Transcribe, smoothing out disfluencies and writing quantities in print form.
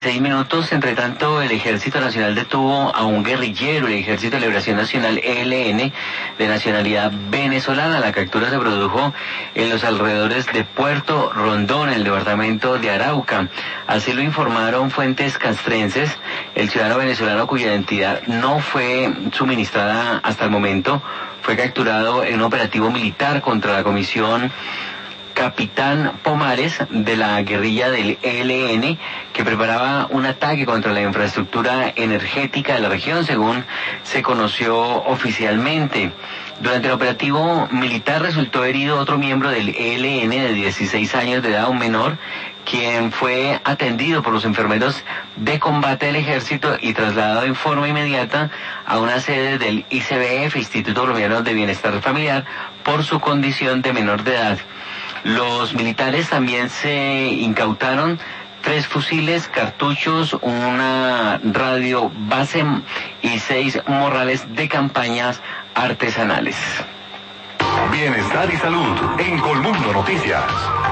6 minutos. Entre tanto, el Ejército Nacional detuvo a un guerrillero, el Ejército de Liberación Nacional, ELN, de nacionalidad venezolana. La captura se produjo en los alrededores de Puerto Rondón, en el departamento de Arauca. Así lo informaron fuentes castrenses. El ciudadano venezolano, cuya identidad no fue suministrada hasta el momento, fue capturado en un operativo militar contra la Comisión Capitán Pomares de la guerrilla del ELN, que preparaba un ataque contra la infraestructura energética de la región, según se conoció oficialmente. Durante el operativo militar resultó herido otro miembro del ELN de 16 años de edad, un menor, quien fue atendido por los enfermeros de combate del ejército y trasladado en forma inmediata a una sede del ICBF, Instituto Colombiano de Bienestar Familiar, por su condición de menor de edad. Los militares también se incautaron 3 fusiles, cartuchos, una radio base y 6 morrales de campañas artesanales. Bienestar y salud en Colmundo Noticias.